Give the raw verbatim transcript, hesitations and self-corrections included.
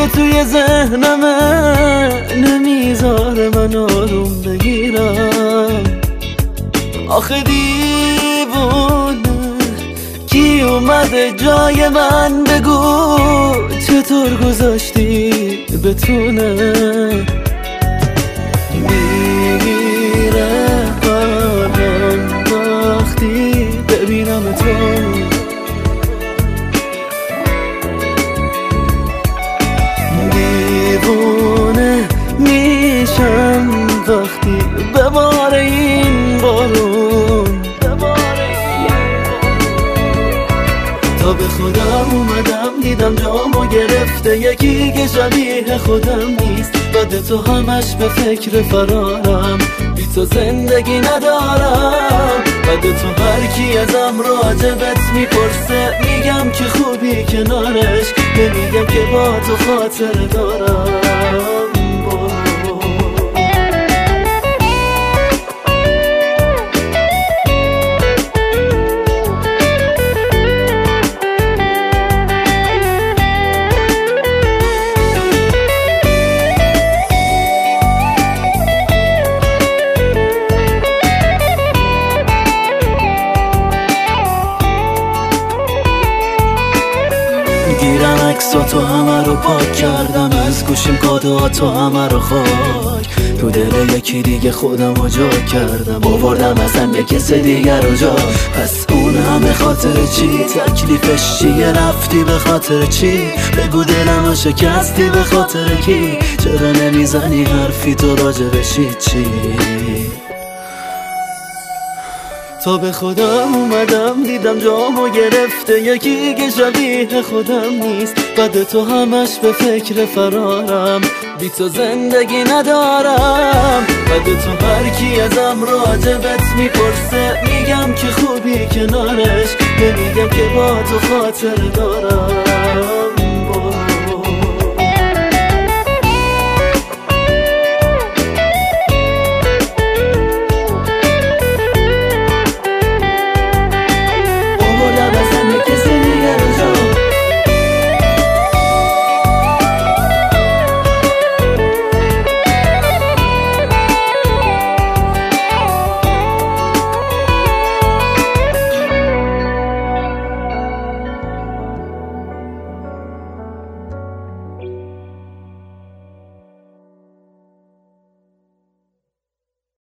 تو توی ذهنمه، نمیذاره من آروم بگیرم. آخه دیوونه کی اومده جای من؟ بگو چطور گذاشتی بتونه میره حالم وقتی ببینم تو. دیوونه میشم وقتی بباره این بارون. تا به خودم اومدم دیدم جامو گرفته یکی که شبیه خودم نیست. بعد تو همش به فکر فرارم، بی تو زندگی ندارم. بعد تو هر کی ازم راجبت میپرسه میگم که خوبی کنارش، نمیگم که با تو خاطر دارم. گیرم عکساتو همه رو پاک کردم، از گوشیم کادوهاتو همه رو خاک. تو دل یکی دیگه خودم رو جا کردم، آوردم اصلا یه کس دیگر رو جا. پس اون همه خاطر چی؟ تکلیفش چیه؟ رفتی به خاطر چی؟ بگو دلم رو شکستی به خاطر کی؟ چرا نمیزنی حرفی تو راجبشی چی؟ تا به خودم اومدم دیدم جامو گرفته یکی که شبیه خودم نیست. بعد تو همش به فکر فرارم، بی تو زندگی ندارم. بعد تو هر کی ازم راجبت میپرسه میگم که خوبی کنارش، نمیگم که با تو خاطر دارم.